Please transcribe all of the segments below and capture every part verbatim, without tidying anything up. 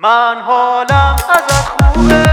من حالم ازت خوبه.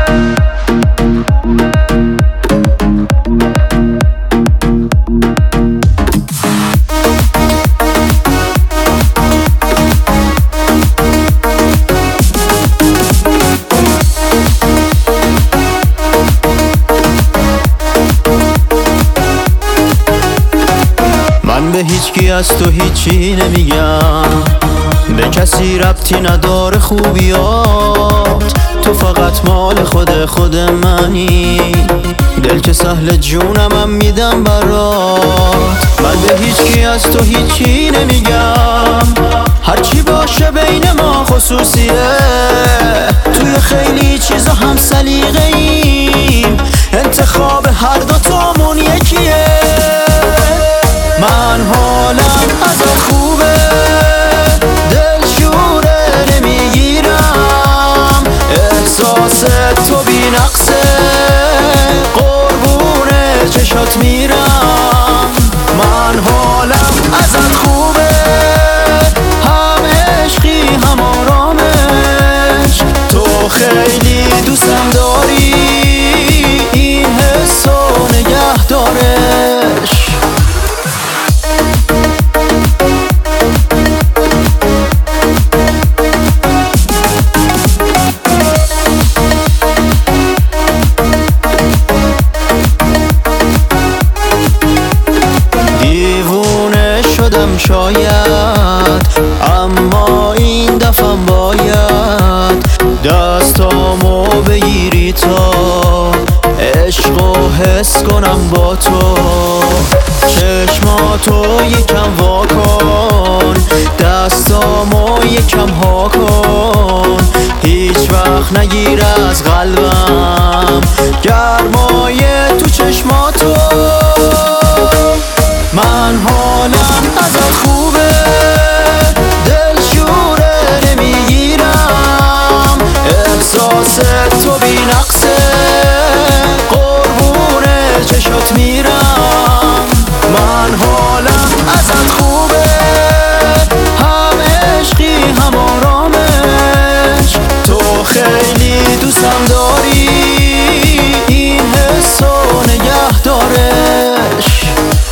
من به هیچ کی از تو هیچی نمیگم، به کسی ربطی نداره خوبیات، تو فقط مال خود خود منی، دل که سهل جونمم میدم برات. من به هیچ کی از تو هیچی نمیگم، هرچی باشه بین ما خصوصیه، توی خیلی چیزا هم سلیقه ایم، انتخاب هر دوتامون یکیه. من حالم ازت خوبه، دل شوره نمیگیرم، احساس تو بی نقصه، قربون چشات میرم. من حالم ازت خوبه، هم عشقی هم آرامش، تو خیلی دوستم داری، این حسو نگه دارش. شاید اما این دفعم باید دستامو بگیری تا عشقو حس کنم با تو، چشماتو یکم وا کن، دستامو یکم ها کن، هیچ وقت نگیر از قلبم گرمای تو چشماتو. من حالم ازت خوبه، دل شوره نمیگیرم، احساس تو بی نقصه، قربون چشات میرم. من حالم ازت خوبه، هم عشقی هم آرامش، تو خیلی دوستم داری، این حسو نگه دارش.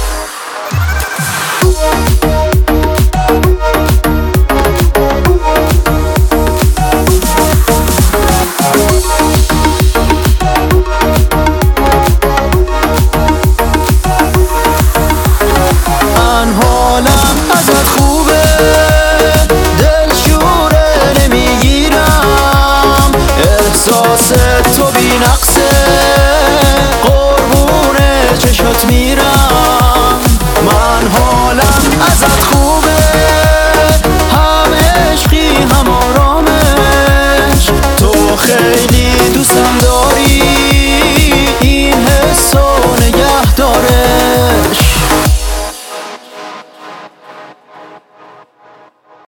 من حالم ازت خوبه، دل شوره نمیگیرم، احساس تو بی نقصه، قربون چشات میرم.